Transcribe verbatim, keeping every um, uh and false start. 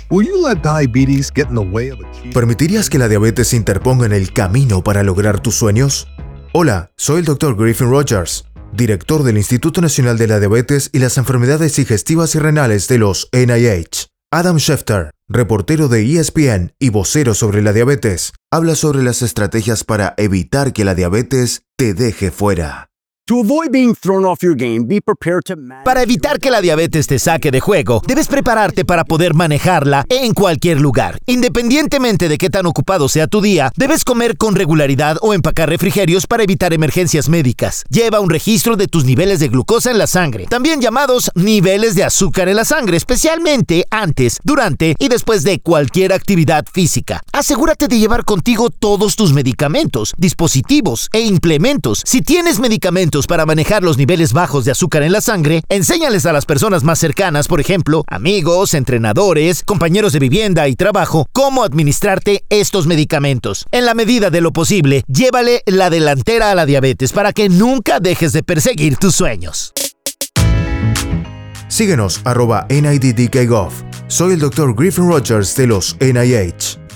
Will you let diabetes get in the way of achieving? ¿Permitirías que la diabetes se interponga en el camino para lograr tus sueños? Hola, soy el doctor Griffin Rogers, director del Instituto Nacional de la Diabetes y las Enfermedades Digestivas y Renales de los N I H. Adam Schefter, reportero de E S P N y vocero sobre la diabetes, habla sobre las estrategias para evitar que la diabetes te deje fuera. To avoid being thrown off your game, be prepared to manage. Para evitar que la diabetes te saque de juego, debes prepararte para poder manejarla en cualquier lugar. Independientemente de qué tan ocupado sea tu día, debes comer con regularidad o empacar refrigerios para evitar emergencias médicas. Lleva un registro de tus niveles de glucosa en la sangre, también llamados niveles de azúcar en la sangre, especialmente antes, durante y después de cualquier actividad física. Asegúrate de llevar contigo todos tus medicamentos, dispositivos e implementos. Si tienes medicamentos para manejar los niveles bajos de azúcar en la sangre, enséñales a las personas más cercanas, por ejemplo, amigos, entrenadores, compañeros de vivienda y trabajo, cómo administrarte estos medicamentos. En la medida de lo posible, llévale la delantera a la diabetes para que nunca dejes de perseguir tus sueños. Síguenos arroba N I D D K Gov. Soy el doctor Griffin Rogers de los N I H.